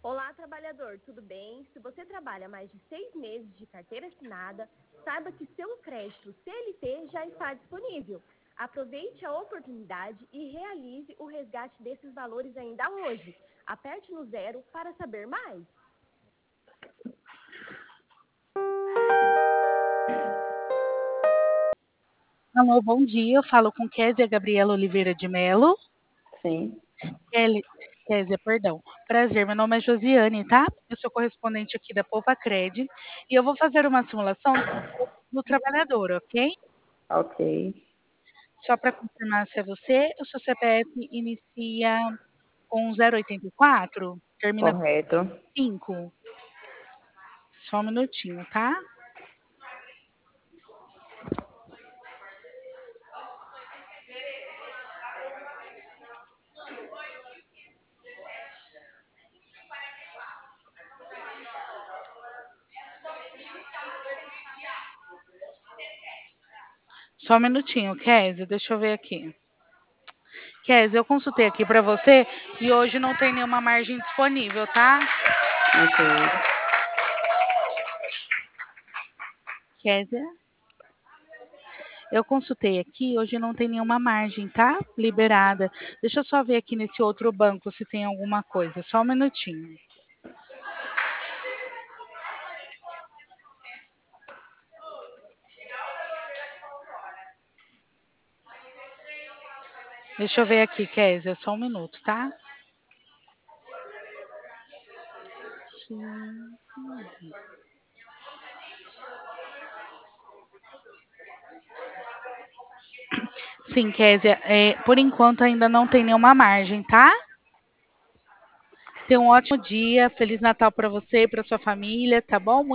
Olá, trabalhador, tudo bem? Se você trabalha mais de 6 meses de carteira assinada, saiba que seu crédito CLT já está disponível. Aproveite a oportunidade e realize o resgate desses valores ainda hoje. Aperte no 0 para saber mais. Alô, bom dia. Eu falo com Kézia Gabriela Oliveira de Melo. Sim, Kézia, perdão. Prazer, meu nome é Josiane, tá? Eu sou correspondente aqui da Povacred e eu vou fazer uma simulação do trabalhador, ok? ok, Só para confirmar se é você, o seu CPF inicia com 084, termina com correto. 5. Só um minutinho, tá? Só um minutinho, Kézia, deixa eu ver aqui. Kézia, eu consultei aqui para você e hoje não tem nenhuma margem disponível, tá? Ok, Kézia, eu consultei aqui, hoje não tem nenhuma margem, tá? Liberada. Deixa eu só ver aqui nesse outro banco se tem alguma coisa. Só um minutinho. Deixa eu ver aqui, Kézia, só um minuto, tá? Sim, Kézia, por enquanto ainda não tem nenhuma margem, tá? Tenha um ótimo dia, Feliz Natal para você e para sua família, tá bom?